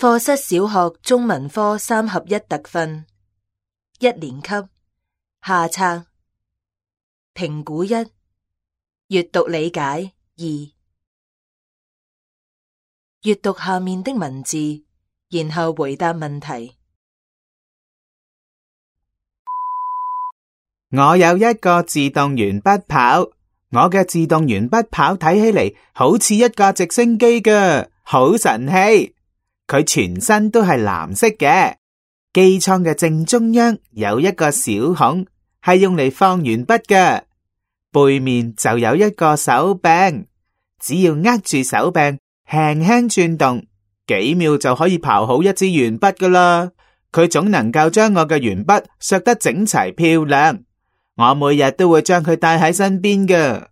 課室小學中文科3合1特訓1年級下冊評估1閱讀理解2閱讀下面的文字，然後回答問題。 我有一個自動鉛筆刨，我嘅自動鉛筆刨睇起嚟好似一架直升機㗎，好神氣。佢全身都係藍色嘅，機艙嘅正中央有一個小孔，係用嚟放鉛筆嘅。背面就有一個手柄，只要握住手柄，輕輕轉動，幾秒就可以刨好一支鉛筆㗎啦。佢總能夠將我嘅鉛筆削得整齊漂亮。我每日都會將佢帶喺身邊㗎。